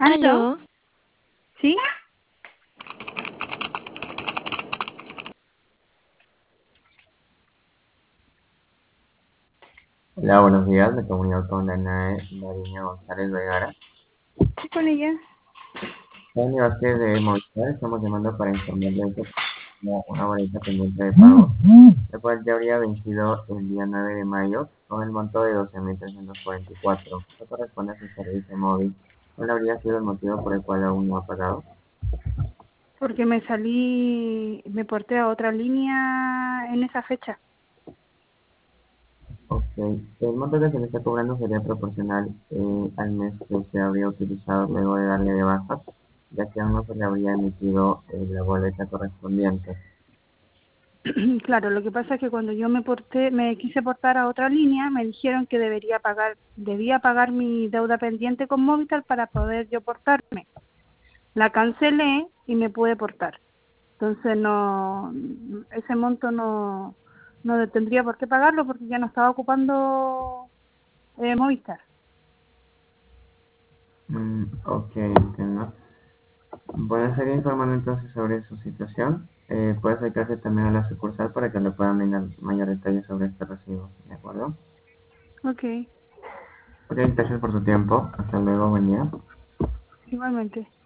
¿Aló? Aló, ¿Sí? Hola, buenos días. Me comunico con Danae Mariño González Vergara. ¿Sí con ella? Soy Vázquez de Movistar. Estamos llamando para informarle que tenemos una boleta pendiente de pago, la cual ya habría vencido el día 9 de mayo con el monto de 12.344. Esto corresponde a su servicio móvil. ¿Cuál habría sido el motivo por el cual aún no ha pagado? Porque me porté a otra línea en esa fecha. Ok. El monto que se le está cobrando sería proporcional al mes que usted habría utilizado luego de darle de baja, ya que aún no se le habría emitido la boleta correspondiente. Claro, lo que pasa es que cuando yo me quise portar a otra línea, me dijeron que debía pagar mi deuda pendiente con Movistar para poder yo portarme. La cancelé y me pude portar. Entonces ese monto no tendría por qué pagarlo porque ya no estaba ocupando Movistar. Ok, entiendo. Voy a seguir informando entonces sobre su situación. Puede acercarse también a la sucursal para que le puedan brindar mayor detalle sobre este recibo. ¿De acuerdo? Ok, Ok, gracias por su tiempo. Hasta luego, buen día. igualmente.